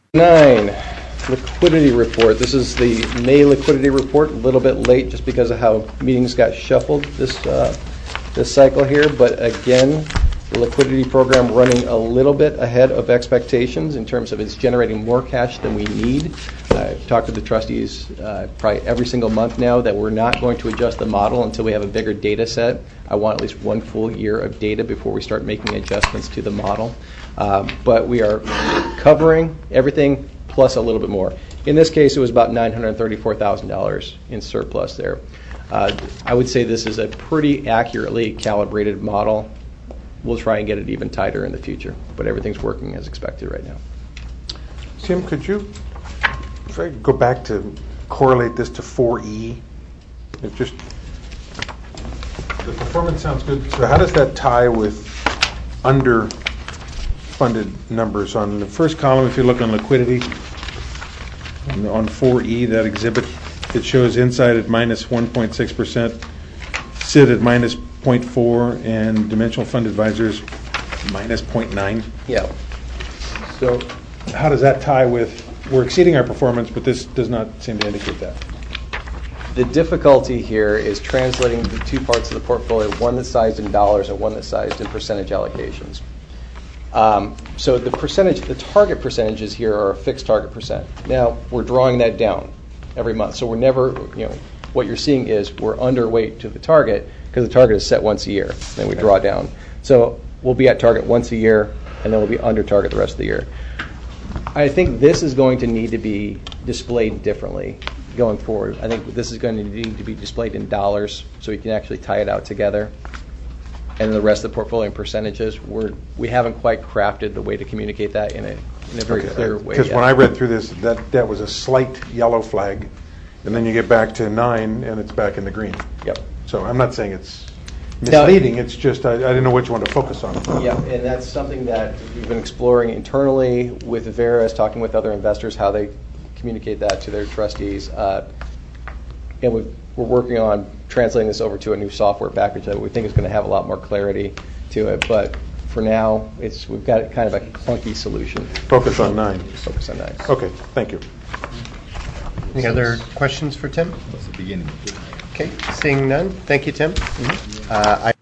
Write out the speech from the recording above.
9, liquidity report. This is the May liquidity report, a little bit late just because of how meetings got shuffled this cycle here, but again, the liquidity program running a little bit ahead of expectations in terms of it's generating more cash than we need. I've talked to the trustees probably every single month now that we're not going to adjust the model until we have a bigger data set. I want at least one full year of data before we start making adjustments to the model. But we are covering everything plus a little bit more. In this case, it was about $934,000 in surplus there. I would say this is a pretty accurately calibrated model. We'll try and get it even tighter in the future, but everything's working as expected right now. Tim, could you try to go back to correlate this to 4E? It just, the performance sounds good. So how does that tie with underfunded numbers? On the first column, if you look on liquidity, on 4E, that exhibit, it shows inside at minus 1.6%, SID at minus 0.4, and dimensional fund advisors minus 0.9. Yeah. So how does that tie with, we're exceeding our performance, but this does not seem to indicate that? The difficulty here is translating the two parts of the portfolio, one that's sized in dollars and one that's sized in percentage allocations. So the percentage, the target percentages here are a fixed target percent. Now, we're drawing that down every month. So we're never, what you're seeing is we're underweight to the target because the target is set once a year. Then we draw down. So we'll be at target once a year, and then we'll be under target the rest of the year. I think this is going to need to be displayed differently going forward. I think this is going to need to be displayed in dollars so we can actually tie it out together. And the rest of the portfolio in percentages, we haven't quite crafted the way to communicate that in a very clear way. Because when I read through this, that was a slight yellow flag, and then you get back to 9, and it's back in the green. Yep. So I'm not saying it's misleading. It's just I didn't know which one to focus on. Yeah, and that's something that we've been exploring internally with Veris, talking with other investors, how they communicate that to their trustees. And we're working on translating this over to a new software package that we think is going to have a lot more clarity to it. But for now, we've got kind of a clunky solution. Focus on 9. Focus on 9. Okay, thank you. Any other questions for Tim? That's the beginning. Okay, seeing none. Thank you, Tim.